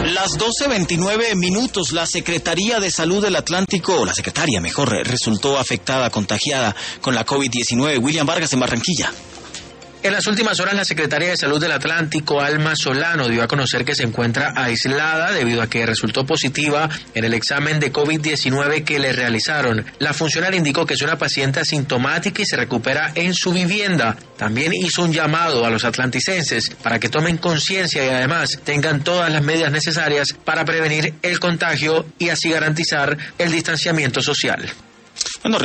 Las 12:29, la Secretaría de Salud del Atlántico, o la secretaria mejor, resultó afectada, contagiada con la COVID-19. William Vargas en Barranquilla. En las últimas horas, la secretaria de Salud del Atlántico, Alma Solano, dio a conocer que se encuentra aislada debido a que resultó positiva en el examen de COVID-19 que le realizaron. La funcionaria indicó que es una paciente asintomática y se recupera en su vivienda. También hizo un llamado a los atlanticenses para que tomen conciencia y además tengan todas las medidas necesarias para prevenir el contagio y así garantizar el distanciamiento social. Bueno,